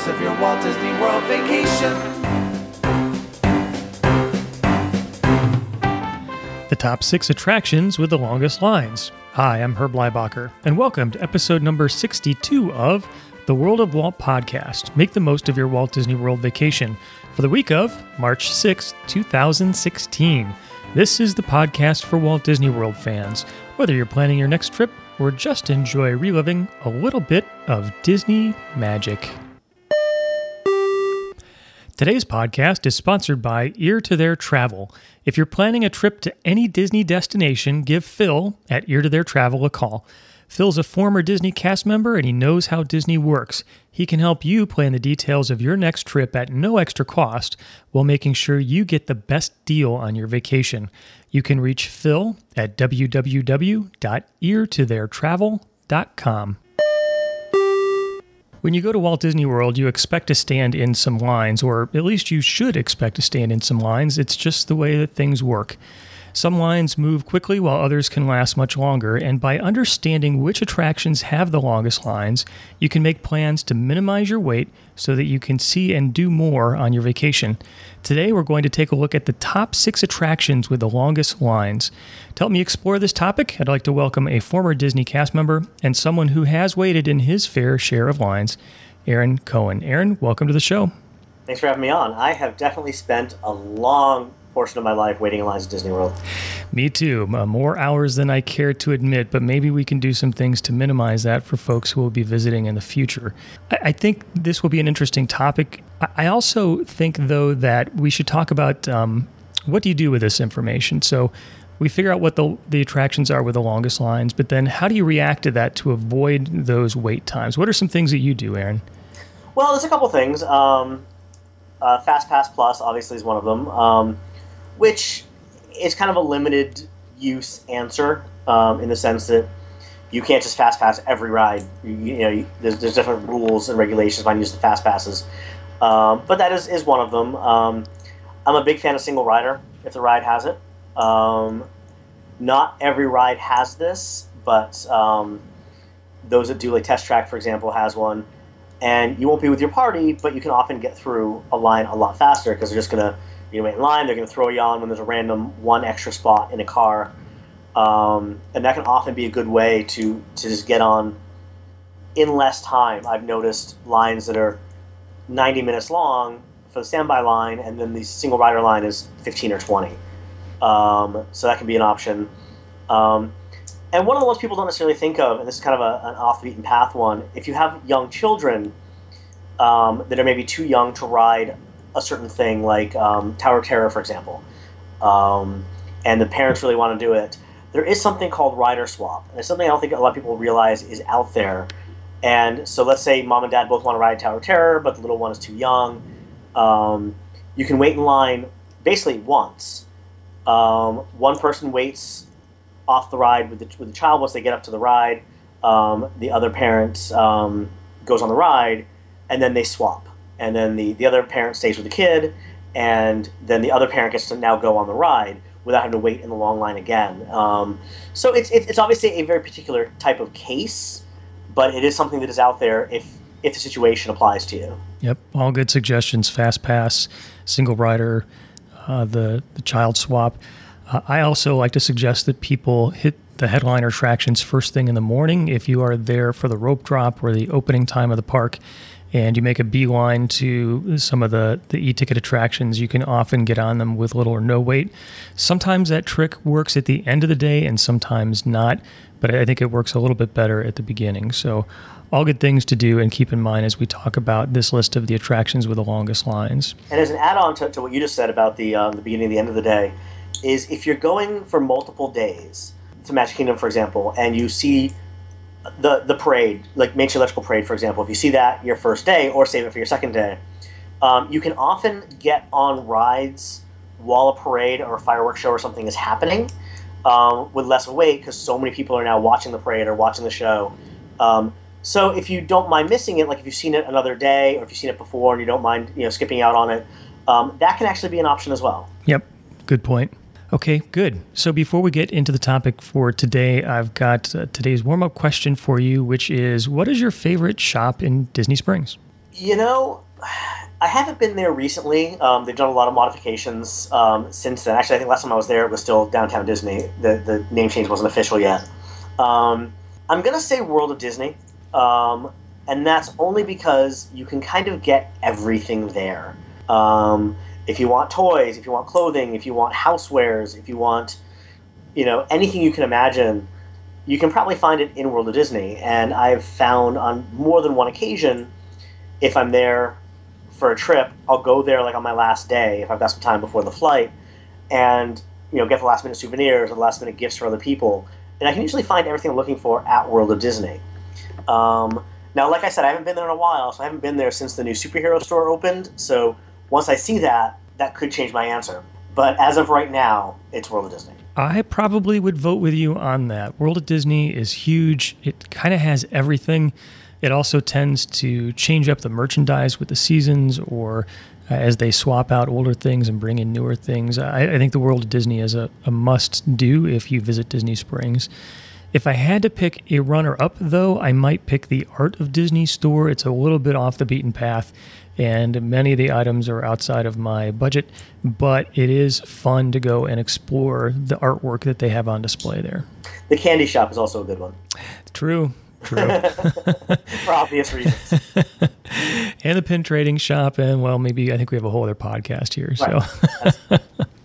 most of your Walt Disney World vacation. The top 6 attractions with the longest lines. Hi, I'm Herb Leibacher, and welcome to episode number 62 of the World of Walt podcast. Make the most of your Walt Disney World vacation for the week of March 6, 2016. This is the podcast for Walt Disney World fans, whether you're planning your next trip or just enjoy reliving a little bit of Disney magic. Today's podcast is sponsored by Ear to Their Travel. If you're planning a trip to any Disney destination, give Phil at Ear to Their Travel a call. Phil's a former Disney cast member and he knows how Disney works. He can help you plan the details of your next trip at no extra cost while making sure you get the best deal on your vacation. You can reach Phil at www.eartotheirtravel.com. When you go to Walt Disney World, you expect to stand in some lines, or at least you should expect to stand in some lines. It's just the way that things work. Some lines move quickly while others can last much longer, and by understanding which attractions have the longest lines, you can make plans to minimize your wait so that you can see and do more on your vacation. Today, we're going to take a look at the top 6 attractions with the longest lines. To help me explore this topic, I'd like to welcome a former Disney cast member and someone who has waited in his fair share of lines, Aaron Cohen. Aaron, welcome to the show. Thanks for having me on. I have definitely spent a long portion of my life waiting in lines at Disney World. Me too. More hours than I care to admit, but maybe we can do some things to minimize that for folks who will be visiting in the future. I think this will be an interesting topic. I also think, though, that we should talk about what do you do with this information? So we figure out what the attractions are with the longest lines, but then how do you react to that to avoid those wait times? What are some things that you do, Aaron? Well, there's a couple things. Fast Pass Plus obviously is one of them. Which is kind of a limited use answer in the sense that you can't just fast pass every ride. There's different rules and regulations behind using the fast passes, but that is one of them. I'm a big fan of single rider if the ride has it. Not every ride has this, but those that do, like Test Track, for example, has one. And you won't be with your party, but you can often get through a line a lot faster because they're just going to wait in line, they're going to throw you on when there's a random one extra spot in a car. And that can often be a good way to just get on in less time. I've noticed lines that are 90 minutes long for the standby line, and then the single rider line is 15 or 20. So that can be an option. And one of the ones people don't necessarily think of, and this is kind of an off-the-beaten path one, if you have young children that are maybe too young to ride a certain thing like Tower of Terror, for example, and the parents really want to do it, there is something called rider swap. And it's something I don't think a lot of people realize is out there. And so let's say mom and dad both want to ride Tower of Terror, but the little one is too young. You can wait in line basically once. One person waits off the ride with the child once they get up to the ride. The other parent goes on the ride, and then they swap. And then the other parent stays with the kid, and then the other parent gets to now go on the ride without having to wait in the long line again. So it's obviously a very particular type of case, but it is something that is out there if the situation applies to you. Yep, all good suggestions. Fast Pass, single rider, the child swap. I also like to suggest that people hit the headliner attractions first thing in the morning if you are there for the rope drop or the opening time of the park. And you make a beeline to some of the e-ticket attractions, you can often get on them with little or no wait. Sometimes that trick works at the end of the day and sometimes not, but I think it works a little bit better at the beginning. So all good things to do and keep in mind as we talk about this list of the attractions with the longest lines. And as an add-on to what you just said about the beginning and the end of the day, is if you're going for multiple days to Magic Kingdom, for example, and you see the parade, like Main Street Electrical Parade, for example, if you see that your first day or save it for your second day, you can often get on rides while a parade or a fireworks show or something is happening with less of a wait because so many people are now watching the parade or watching the show. So if you don't mind missing it, like if you've seen it another day or if you've seen it before and you don't mind skipping out on it, that can actually be an option as well. Yep, good point. Okay, good. So before we get into the topic for today, I've got today's warm-up question for you, which is, what is your favorite shop in Disney Springs? You know, I haven't been there recently. They've done a lot of modifications since then. Actually, I think last time I was there, it was still Downtown Disney. The name change wasn't official yet. I'm going to say World of Disney, and that's only because you can kind of get everything there. If you want toys, if you want clothing, if you want housewares, if you want, anything you can imagine, you can probably find it in World of Disney. And I've found on more than one occasion, if I'm there for a trip, I'll go there like on my last day if I've got some time before the flight, and get the last minute souvenirs or the last minute gifts for other people. And I can usually find everything I'm looking for at World of Disney. Now, like I said, I haven't been there in a while, so I haven't been there since the new superhero store opened. So once I see that could change my answer. But as of right now, it's World of Disney. I probably would vote with you on that. World of Disney is huge. It kind of has everything. It also tends to change up the merchandise with the seasons or as they swap out older things and bring in newer things. I think the World of Disney is a must-do if you visit Disney Springs. If I had to pick a runner-up, though, I might pick the Art of Disney store. It's a little bit off the beaten path, and many of the items are outside of my budget, but it is fun to go and explore the artwork that they have on display there. The candy shop is also a good one. True. For obvious reasons. And the pin trading shop, and maybe I think we have a whole other podcast here. Right. So,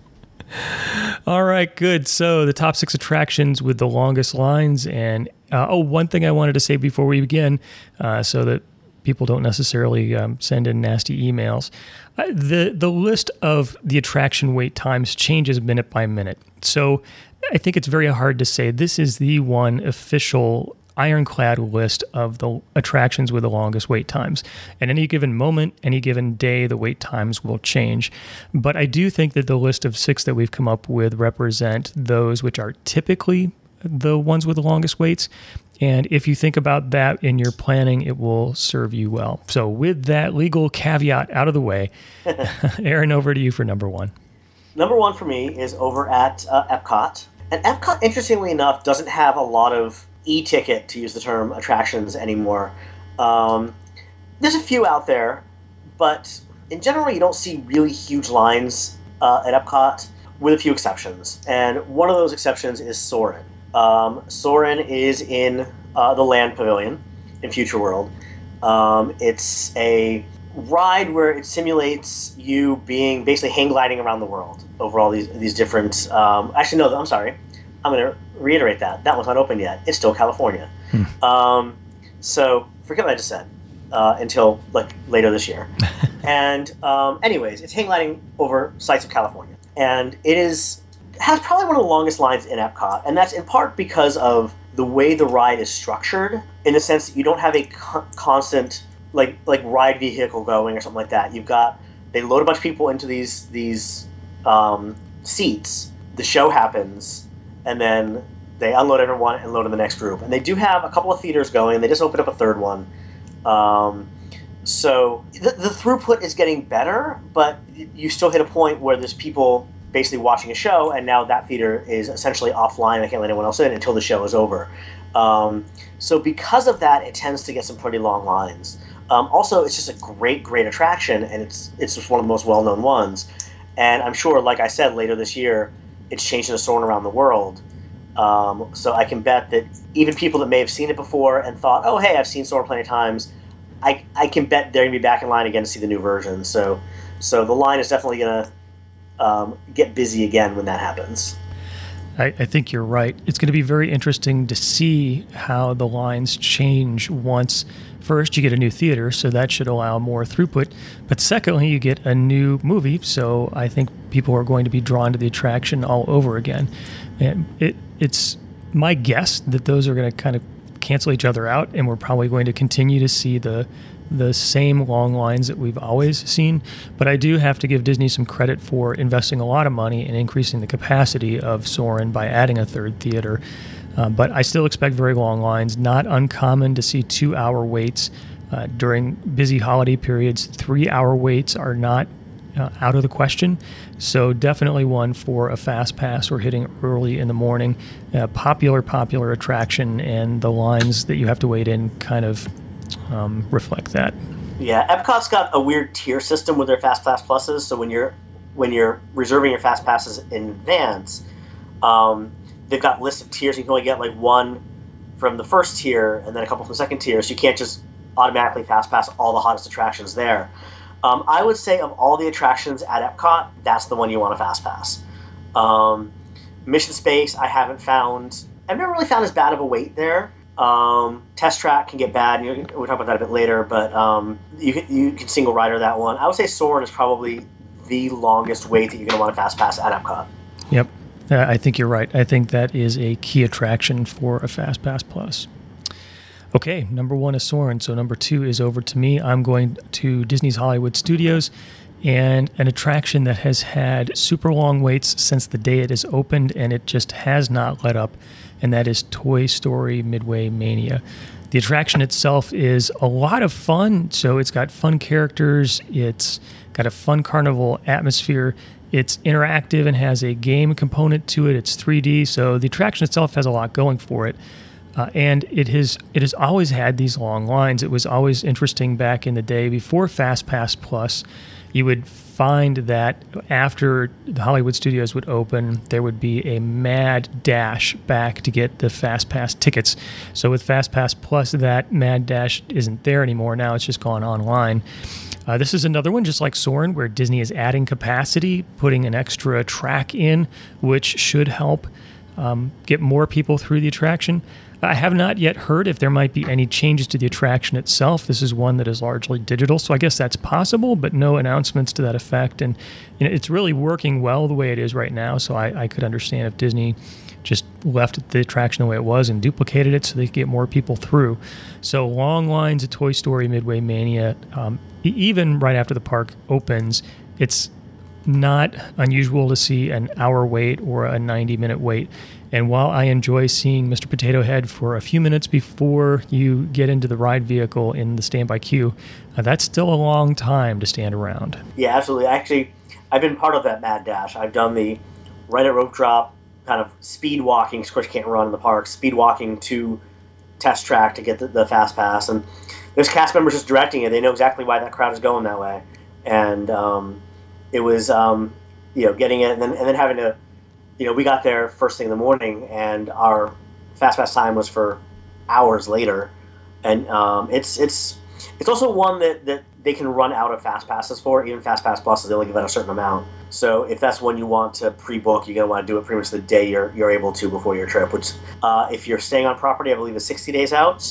all right, good. So the top 6 attractions with the longest lines, and one thing I wanted to say before we begin, so that people don't necessarily send in nasty emails. The list of the attraction wait times changes minute by minute. So I think it's very hard to say this is the one official ironclad list of the attractions with the longest wait times. At any given moment, any given day, the wait times will change. But I do think that the list of 6 that we've come up with represent those which are typically the ones with the longest waits. And if you think about that in your planning, it will serve you well. So with that legal caveat out of the way, Aaron, over to you for number 1. Number 1 for me is over at Epcot. And Epcot, interestingly enough, doesn't have a lot of e-ticket, to use the term, attractions anymore. There's a few out there, but in general, you don't see really huge lines at Epcot, with a few exceptions. And one of those exceptions is Soarin'. Soarin' is in the Land Pavilion in Future World. It's a ride where it simulates you being basically hang gliding around the world over all these different... actually, no, I'm sorry. I'm going to reiterate that. That one's not open yet. It's still California. So forget what I just said until later this year. And anyways, it's hang gliding over sites of California. And it has probably one of the longest lines in Epcot. And that's in part because of the way the ride is structured, in the sense that you don't have a constant like ride vehicle going or something like that. They load a bunch of people into these seats. The show happens, and then they unload everyone and load in the next group. And they do have a couple of theaters going. They just opened up a third one. So the throughput is getting better, but you still hit a point where there's people basically watching a show, and now that theater is essentially offline. I can't let anyone else in until the show is over. So because of that, it tends to get some pretty long lines. Also, it's just a great attraction, and it's just one of the most well-known ones. And I'm sure, like I said, later this year, it's changing to Soarin' around the world. So I can bet that even people that may have seen it before and thought, oh, hey, I've seen Soarin' plenty of times, I can bet they're going to be back in line again to see the new version. So the line is definitely going to get busy again when that happens. I think you're right. It's going to be very interesting to see how the lines change once. First, you get a new theater, so that should allow more throughput. But secondly, you get a new movie, so I think people are going to be drawn to the attraction all over again. And it's my guess that those are going to kind of cancel each other out, and we're probably going to continue to see the same long lines that we've always seen. But I do have to give Disney some credit for investing a lot of money and increasing the capacity of Soarin' by adding a third theater. But I still expect very long lines. Not uncommon to see 2-hour waits during busy holiday periods. 3-hour waits are not out of the question. So definitely one for a fast pass or hitting early in the morning. Popular attraction, and the lines that you have to wait in kind of reflect that. Yeah, Epcot's got a weird tier system with their Fast Pass Pluses. So when you're reserving your Fast Passes in advance, they've got lists of tiers. You can only get like one from the first tier and then a couple from the second tier. So you can't just automatically Fast Pass all the hottest attractions there. I would say of all the attractions at Epcot, that's the one you want to Fast Pass. Mission Space, I've never really found as bad of a wait there. Test Track can get bad. We'll talk about that a bit later, but you can single rider that one. I would say Soarin' is probably the longest wait that you're going to want to Fast Pass at Epcot. Yep. I think you're right. I think that is a key attraction for a Fast Pass Plus. Okay, number 1 is Soarin', so number 2 is over to me. I'm going to Disney's Hollywood Studios, and an attraction that has had super long waits since the day it is opened, and it just has not let up, and that is Toy Story Midway Mania. The attraction itself is a lot of fun, so it's got fun characters, it's got a fun carnival atmosphere, it's interactive and has a game component to it, it's 3D, so the attraction itself has a lot going for it. And it has always had these long lines. It was always interesting back in the day before Fast Pass Plus. You would find that after the Hollywood Studios would open, there would be a mad dash back to get the Fast Pass tickets. So with Fast Pass Plus, that mad dash isn't there anymore. Now it's just gone online. This is another one, just like Soarin', where Disney is adding capacity, putting an extra track in, which should help get more people through the attraction. I have not yet heard if there might be any changes to the attraction itself. This is one that is largely digital, so I guess that's possible, but no announcements to that effect. And it's really working well the way it is right now, so I could understand if Disney just left the attraction the way it was and duplicated it so they could get more people through. So long lines at Toy Story Midway Mania, even right after the park opens, it's not unusual to see an hour wait or a 90-minute wait. And while I enjoy seeing Mr. Potato Head for a few minutes before you get into the ride vehicle in the standby queue, that's still a long time to stand around. Yeah, absolutely. Actually, I've been part of that mad dash. I've done the right at rope drop, kind of speed walking, of course you can't run in the park, speed walking to Test Track to get the Fast Pass. And there's cast members just directing it. They know exactly why that crowd is going that way. And it was, getting it and then having to, we got there first thing in the morning, and our Fast Pass time was for hours later. And it's also one that they can run out of Fast Passes for. Even Fast Pass Pluses, they only give out a certain amount. So if that's one you want to pre-book, you're going to want to do it pretty much the day you're able to before your trip, which if you're staying on property, I believe is 60 days out,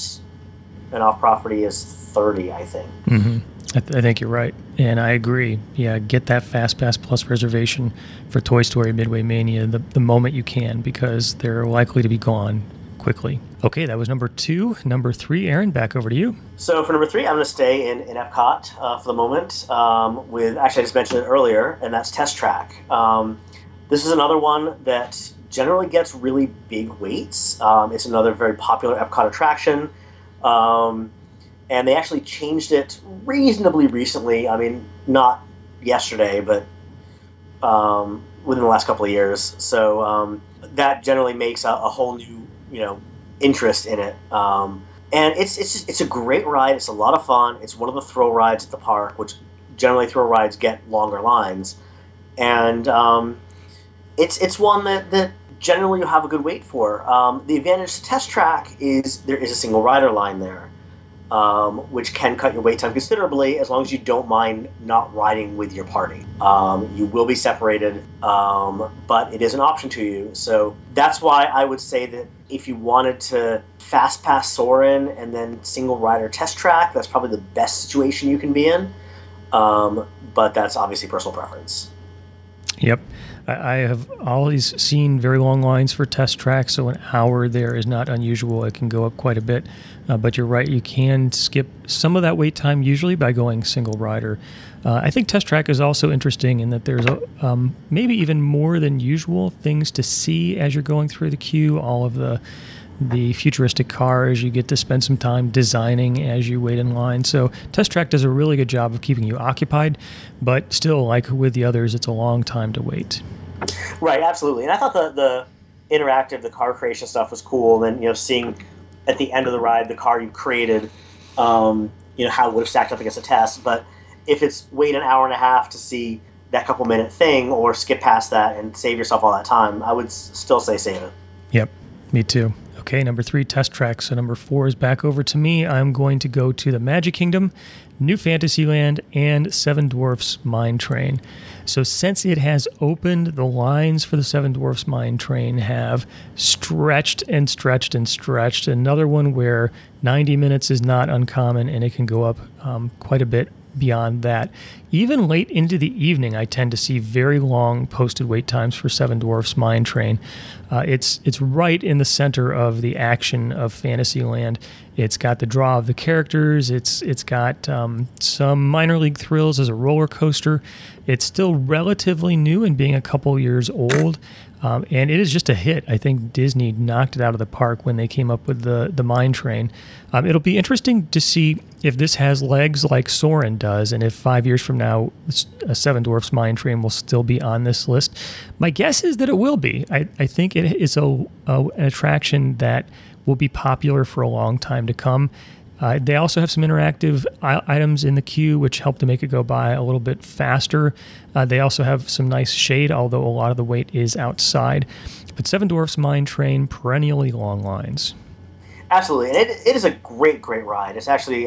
and off property is 30, I think. Mm-hmm. I think you're right, and I agree. Yeah, get that Fast Pass Plus reservation for Toy Story Midway Mania the moment you can, because they're likely to be gone quickly. Okay, that was number 2. Number 3, Aaron, back over to you. So for number 3, I'm going to stay in Epcot for the moment with, actually I just mentioned it earlier, and that's Test Track. This is another one that generally gets really big waits. It's another very popular Epcot attraction. And they actually changed it reasonably recently. I mean, not yesterday, but within the last couple of years. So that generally makes a whole new, interest in it. And it's a great ride. It's a lot of fun. It's one of the thrill rides at the park, which generally thrill rides get longer lines. And it's one that generally you have a good wait for. The advantage to Test Track is there is a single rider line there. Which can cut your wait time considerably as long as you don't mind not riding with your party. You will be separated, but it is an option to you. So that's why I would say that if you wanted to Fast Pass Soarin' and then single rider Test Track, that's probably the best situation you can be in. But that's obviously personal preference. Yep. I have always seen very long lines for Test Track, so an hour there is not unusual. It can go up quite a bit. But you're right, you can skip some of that wait time usually by going single rider. I think Test Track is also interesting in that there's maybe even more than usual things to see as you're going through the queue. All of the futuristic cars, you get to spend some time designing as you wait in line. So Test Track does a really good job of keeping you occupied, but still, like with the others, it's a long time to wait. Right, absolutely. And I thought the interactive, the car creation stuff was cool. And then, seeing at the end of the ride the car you created, how it would have stacked up against a test. But if it's wait an hour and a half to see that couple minute thing or skip past that and save yourself all that time, I would still say save it. Yep, me too. Okay, number 3, Test Track. So number 4 is back over to me. I'm going to go to the Magic Kingdom, New Fantasyland, and Seven Dwarfs Mine Train. So since it has opened, the lines for the Seven Dwarfs Mine Train have stretched and stretched and stretched. Another one where 90 minutes is not uncommon, and it can go up quite a bit beyond that. Even late into the evening, I tend to see very long posted wait times for Seven Dwarfs Mine Train. It's right in the center of the action of Fantasyland. It's got the draw of the characters. It's got some minor league thrills as a roller coaster. It's still relatively new and being a couple years old. And it is just a hit. I think Disney knocked it out of the park when they came up with the Mine Train. It'll be interesting to see if this has legs like Soarin' does, and if 5 years from now, a Seven Dwarfs Mine Train will still be on this list. My guess is that it will be. I think it is an attraction that will be popular for a long time to come. They also have some interactive items in the queue, which help to make it go by a little bit faster. They also have some nice shade, although a lot of the wait is outside. But Seven Dwarfs Mine Train, perennially long lines. Absolutely, and it is a great ride. It's actually,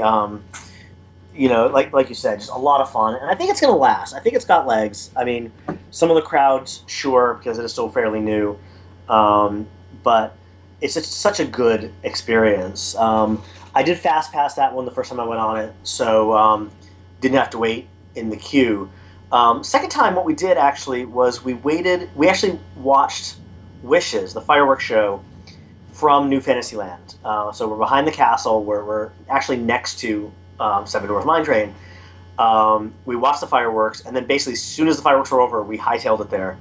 like you said, just a lot of fun, and I think it's going to last. I think it's got legs. I mean, some of the crowds, sure, because it is still fairly new, but it's just such a good experience. I did fast pass that one the first time I went on it, so didn't have to wait in the queue. Second time, what we did actually was we actually watched Wishes, the fireworks show, from New Fantasyland. So we're behind the castle, where we're actually next to Seven Dwarfs Mine Train. We watched the fireworks, and then basically as soon as the fireworks were over, we hightailed it there.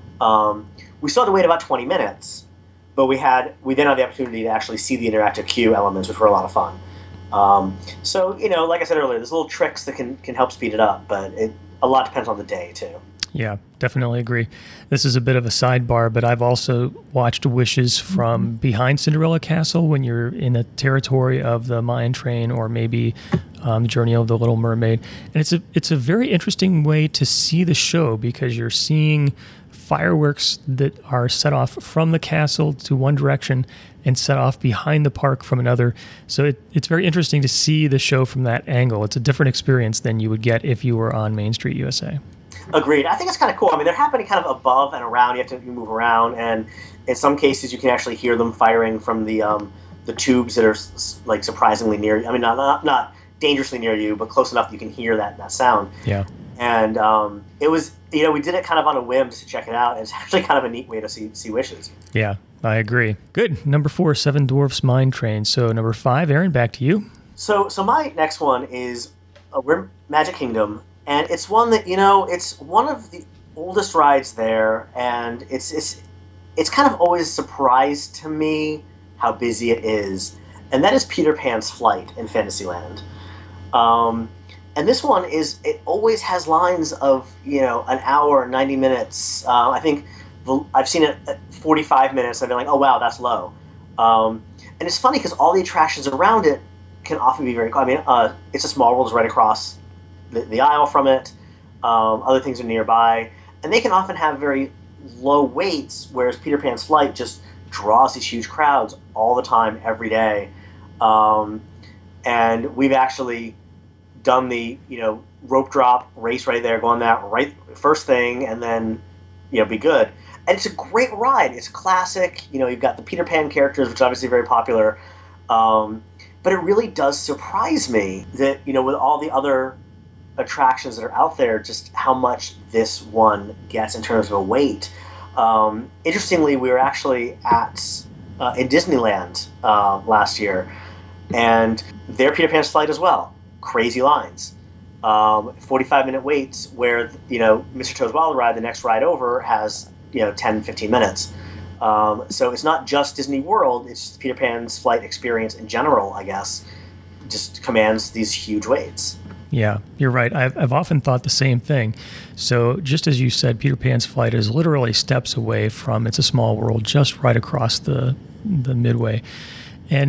We still had to wait about 20 minutes, but we then had the opportunity to actually see the interactive queue elements, which were a lot of fun. So, like I said earlier, there's little tricks that can help speed it up, but a lot depends on the day, too. Yeah, definitely agree. This is a bit of a sidebar, but I've also watched Wishes from behind Cinderella Castle when you're in the territory of the Mine Train or maybe the Journey of the Little Mermaid. And it's a very interesting way to see the show because you're seeing fireworks that are set off from the castle to one direction and set off behind the park from another. So it's very interesting to see the show from that angle. It's a different experience than you would get if you were on Main Street USA. Agreed. I think it's kind of cool. I mean, they're happening kind of above and around. You have to move around, and in some cases, you can actually hear them firing from the tubes that are like surprisingly near you. I mean, not dangerously near you, but close enough that you can hear that sound. Yeah. And it was, we did it kind of on a whim just to check it out. And it's actually kind of a neat way to see Wishes. Yeah, I agree. Good. Number 4, Seven Dwarfs Mine Train. So number 5, Aaron, back to you. So my next one is we're Magic Kingdom. And it's one that, it's one of the oldest rides there, and it's kind of always a surprise to me how busy it is. And that is Peter Pan's Flight in Fantasyland. And this one it always has lines of, an hour, 90 minutes. I think I've seen it at 45 minutes, and I've been like, oh, wow, that's low. And it's funny because all the attractions around it can often be very cool. I mean, It's a Small World is right across the aisle from it. Other things are nearby, and they can often have very low waits, whereas Peter Pan's Flight just draws these huge crowds all the time, every day. And we've actually done the rope drop race right there, go on that right first thing, and then be good. And it's a great ride. It's classic. You've got the Peter Pan characters, which are obviously very popular. But it really does surprise me that with all the other attractions that are out there, just how much this one gets in terms of a wait. Interestingly, we were actually in Disneyland last year, and their Peter Pan's Flight as well. Crazy lines. 45-minute waits where, Mr. Toad's Wild Ride, the next ride over, has, 10, 15 minutes. So it's not just Disney World, it's just Peter Pan's Flight experience in general, I guess, just commands these huge waits. Yeah, you're right. I've often thought the same thing. So just as you said, Peter Pan's Flight is literally steps away from It's a Small World, just right across the midway. And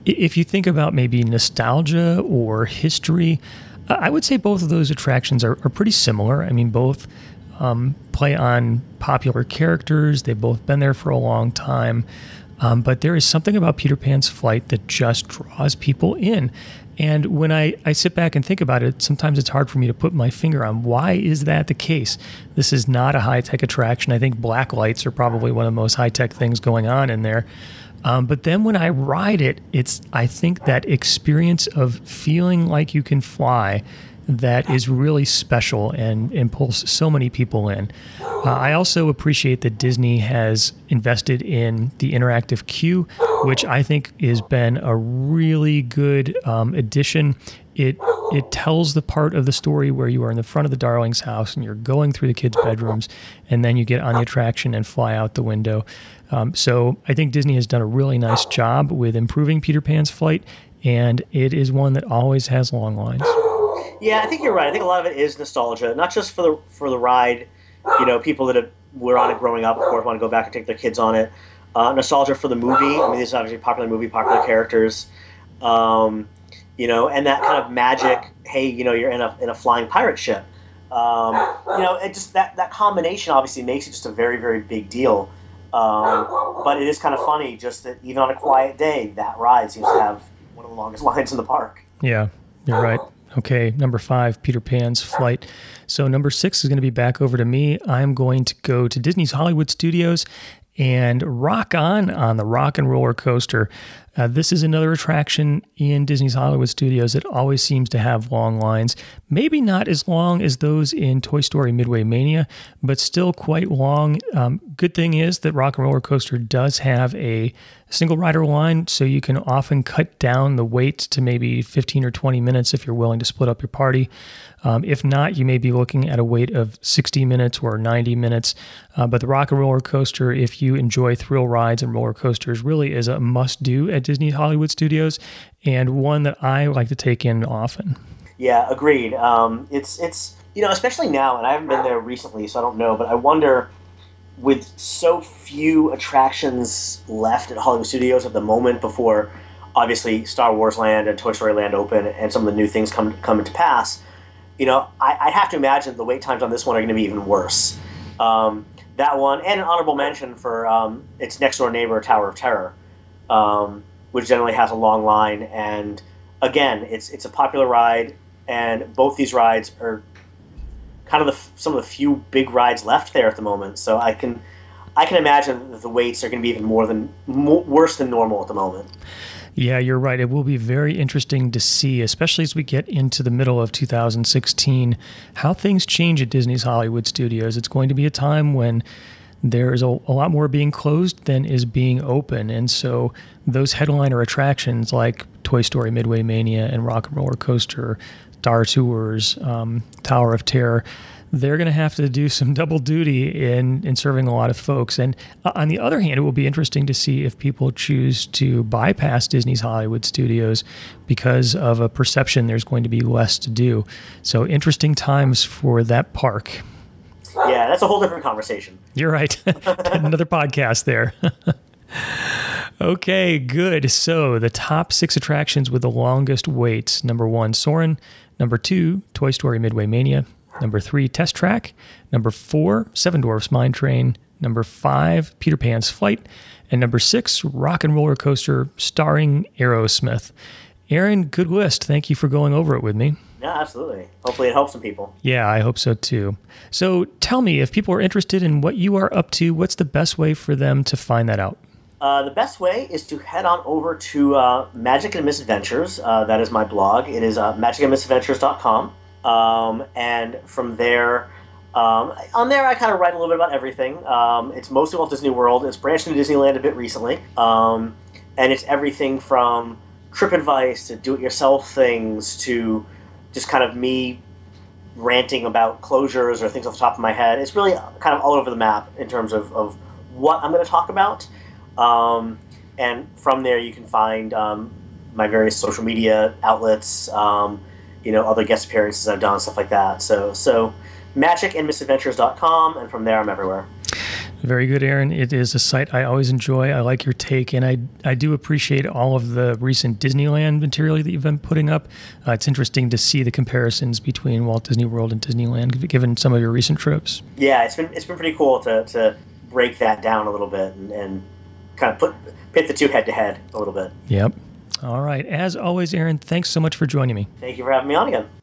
If you think about maybe nostalgia or history, I would say both of those attractions are pretty similar. I mean, both play on popular characters. They've both been there for a long time. But there is something about Peter Pan's Flight that just draws people in. And when I sit back and think about it, sometimes it's hard for me to put my finger on why is that the case. This is not a high-tech attraction. I think black lights are probably one of the most high-tech things going on in there. But then when I ride it, I think that experience of feeling like you can fly that is really special and pulls so many people in. I also appreciate that Disney has invested in the interactive queue, which I think has been a really good addition. It tells the part of the story where you are in the front of the Darlings house and you're going through the kids' bedrooms, and then you get on the attraction and fly out the window. So I think Disney has done a really nice job with improving Peter Pan's Flight, and it is one that always has long lines. Yeah, I think you're right. I think a lot of it is nostalgia, not just for the ride. People that were on it growing up, of course, want to go back and take their kids on it. Nostalgia for the movie. I mean, this is obviously a popular movie, popular characters. And that kind of magic. Hey, you're in a flying pirate ship. It just that combination obviously makes it just a very, very big deal. But it is kind of funny just that even on a quiet day, that ride seems to have one of the longest lines in the park. Yeah, you're right. Okay, number 5, Peter Pan's Flight. So number 6 is going to be back over to me. I'm going to go to Disney's Hollywood Studios and rock on the Rock and Roller Coaster. This is another attraction in Disney's Hollywood Studios that always seems to have long lines. Maybe not as long as those in Toy Story Midway Mania, but still quite long. Good thing is that Rock and Roller Coaster does have a single rider line, so you can often cut down the wait to maybe 15 or 20 minutes if you're willing to split up your party. If not, you may be looking at a wait of 60 minutes or 90 minutes. But the Rock and Roller Coaster, if you enjoy thrill rides and roller coasters, really is a must-do at Disney Hollywood Studios, and one that I like to take in often. Yeah, agreed. It's especially now, and I haven't been there recently, so I don't know, but I wonder, with so few attractions left at Hollywood Studios at the moment before, obviously, Star Wars Land and Toy Story Land open and some of the new things come into pass, I'd have to imagine the wait times on this one are going to be even worse. That one, and an honorable mention for its next-door neighbor, Tower of Terror, which generally has a long line. And again, it's a popular ride, and both these rides are kind of some of the few big rides left there at the moment. So I can imagine that the waits are going to be even worse than normal at the moment. Yeah, you're right. It will be very interesting to see, especially as we get into the middle of 2016, how things change at Disney's Hollywood Studios. It's going to be a time when there is a lot more being closed than is being open. And so those headliner attractions like Toy Story Midway Mania and Rock and Roller Coaster, Star Tours, Tower of Terror, they're going to have to do some double duty in serving a lot of folks. And on the other hand, it will be interesting to see if people choose to bypass Disney's Hollywood Studios because of a perception there's going to be less to do. So interesting times for that park. Yeah, that's a whole different conversation. You're right. Another podcast there. Okay, good. So the top 6 attractions with the longest waits. Number 1, Soarin'. Number 2, Toy Story Midway Mania. Number 3, Test Track. Number 4, Seven Dwarfs Mine Train. Number 5, Peter Pan's Flight. And number 6, Rock and Roller Coaster starring Aerosmith. Aaron, good list. Thank you for going over it with me. Yeah, absolutely. Hopefully it helps some people. Yeah, I hope so too. So tell me, if people are interested in what you are up to, what's the best way for them to find that out? The best way is to head on over to Magic and Misadventures. That is my blog. It is magicandmisadventures.com. And from there, on there I kind of write a little bit about everything. It's mostly Walt Disney World. It's branched into Disneyland a bit recently. And it's everything from trip advice to do-it-yourself things to just kind of me ranting about closures or things off the top of my head. It's really kind of all over the map in terms of what I'm going to talk about. And from there you can find my various social media outlets, other guest appearances I've done, stuff like that. So magicandmisadventures.com, and from there I'm everywhere. Very good, Aaron. It is a site I always enjoy. I like your take, and I do appreciate all of the recent Disneyland material that you've been putting up. It's interesting to see the comparisons between Walt Disney World and Disneyland, given some of your recent trips. Yeah, it's been pretty cool to break that down a little bit and kind of pit the two head to head a little bit. Yep. All right. As always, Aaron, thanks so much for joining me. Thank you for having me on again.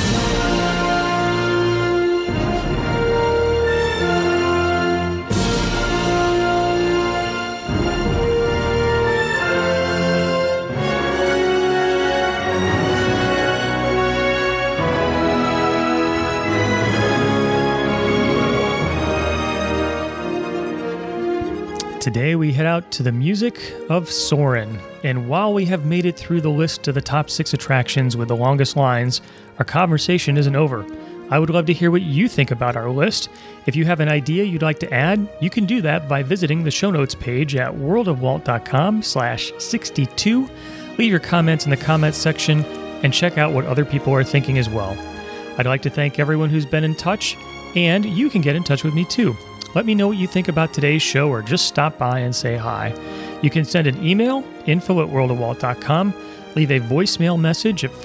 Today we head out to the music of Soarin', and while we have made it through the list of the top 6 attractions with the longest lines, our conversation isn't over. I would love to hear what you think about our list. If you have an idea you'd like to add, you can do that by visiting the show notes page at worldofwalt.com/62. Leave your comments in the comments section and check out what other people are thinking as well. I'd like to thank everyone who's been in touch, and you can get in touch with me too. Let me know what you think about today's show or just stop by and say hi. You can send an email, info@worldofwalt.com, leave a voicemail message at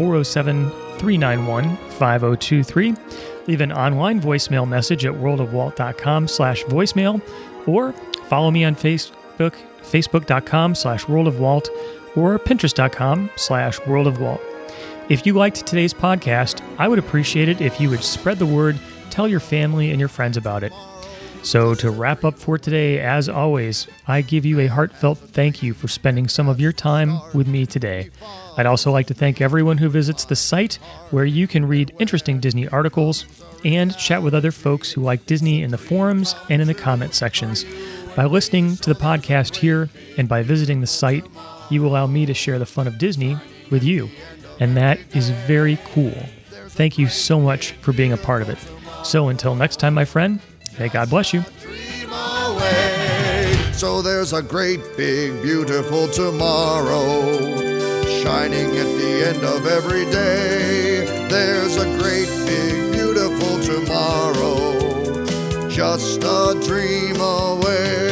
407-391-5023, leave an online voicemail message at worldofwalt.com/voicemail, or follow me on Facebook, facebook.com/worldofwalt, or pinterest.com/worldofwalt. If you liked today's podcast, I would appreciate it if you would spread the word, tell your family and your friends about it. So to wrap up for today, as always, I give you a heartfelt thank you for spending some of your time with me today. I'd also like to thank everyone who visits the site, where you can read interesting Disney articles and chat with other folks who like Disney in the forums and in the comment sections. By listening to the podcast here and by visiting the site, you allow me to share the fun of Disney with you. And that is very cool. Thank you so much for being a part of it. So until next time, my friend, may God bless you. Dream away. So there's a great, big, beautiful tomorrow shining at the end of every day. There's a great, big, beautiful tomorrow, just a dream away.